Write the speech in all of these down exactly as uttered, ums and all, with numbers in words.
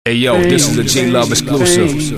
Hey yo, this is a G Love exclusive. Peace,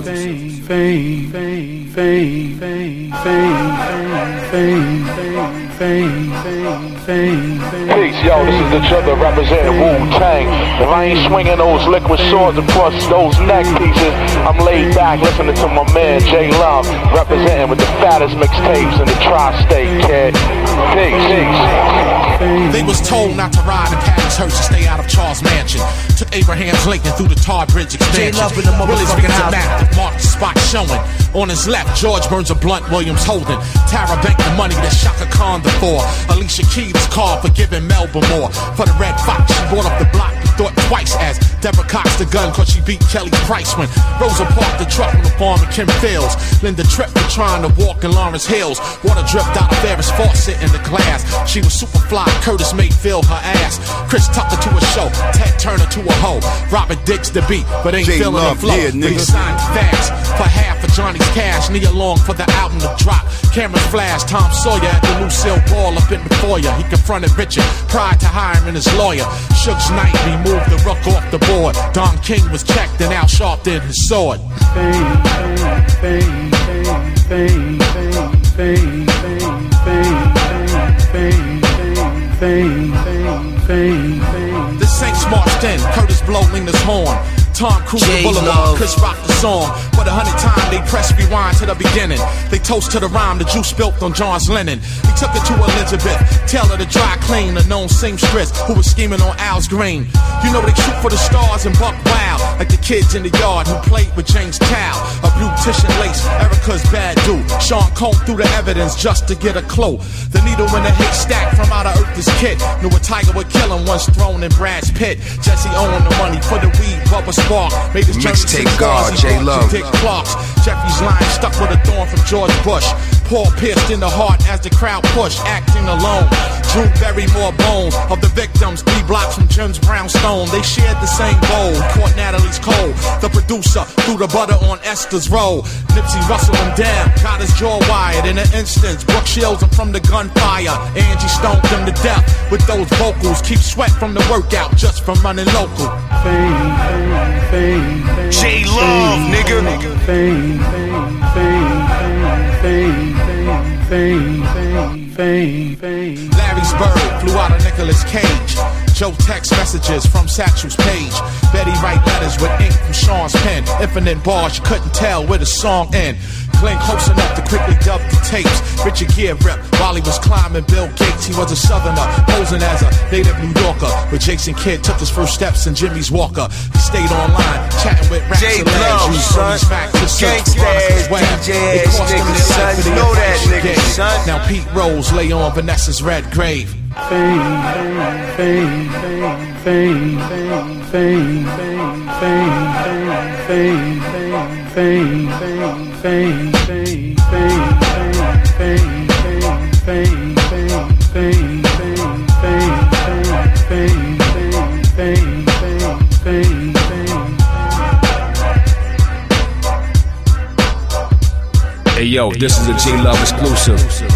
yo, this is the Jugger representing Wu-Tang. If I ain't swinging those liquid swords across those neck pieces, I'm laid back listening to my man J Love representing with the fattest mixtapes in the tri-state, kid. Peace, peace. They was told not to ride in Patty's hearse and stay out of Charles Mansion. Took Abraham's Lincoln through the Tar Bridge expansion. Willie's beats a map, marked the spot showing. On his left, George burns a blunt, Williams holding. Tara Bank the money that Shaka Khan the for. Alicia Keys called for giving Melba more. For the Red Fox, she brought up the block and thought twice as Deborah Cox the gun cause she beat Kelly Price when Rosa parked the truck on the farm in Kim Fields. Linda Tripp was trying to walk in Lawrence Hills. Water dripped out of Ferris faucet in the glass. She was super fly, Curtis Mayfield her ass. Chris Tucker to a show, Ted Turner to a hoe. Robert Dix the beat, but ain't feeling the flow. Yeah, we signed fast for half of Johnny's cash. Nia Long for the album to drop. Cameron Flash, Tom Sawyer at the Lucille Ball up in the foyer. He confronted Richard prior to hiring his lawyer. Suge Knight removed the rook off the board. Don King was checked and Al Sharpton his sword. The Saints marched in, Curtis blowing his horn. Tom Cruise the Boulevard, Chris rocked the song. But a hundred times they press rewind to the beginning. They toast to the rhyme the juice spilt on John's linen. He took it to Elizabeth, Taylor the dry clean, a known seamstress who was scheming on Al's green. You know they shoot for the stars and buck wild, like the kids in the yard who played with James Tow. A beautician lace, Erica's bad dude. Sean combed through the evidence just to get a clue. The needle in the haystack from out of Earth's kid. Knew a tiger would kill him once thrown in Brad's pit. Jesse owned the money for the weed, Bubba Spark. Made his journey to the God, J Love. Dick Clark's. Jeffrey's line stuck with a thorn from George Bush. Paul pierced in the heart as the crowd pushed, acting alone. Drew buried more bones of the victims, three blocks from Jim's brownstone. They shared the same bowl. Caught Natalie's cold. The producer threw the butter on Esther's roll. Nipsey Russell him down, got his jaw wired in an instance. Brooke shields him from the gunfire. Angie stoned him to death with those vocals. Keep sweat from the workout just from running local. J Love, nigga. Larry's bird flew out of Nicolas Cage. Joe text messages from Satchel's page. Betty write letters with ink from Sean's pen. Infinite bars, you couldn't tell where the song end. Glenn close enough to quickly dub the tapes. Richard Gere rep while he was climbing Bill Gates. He was a southerner, posing as a native New Yorker. But Jason Kidd took his first steps in Jimmy's Walker. He stayed online, chatting with raps J and Love, son. Gangsta ass, D J ass nigga, son. You know that nigga, son. Now Pete Rose lay on Vanessa's red grave. Hey yo, this is a G Love exclusive.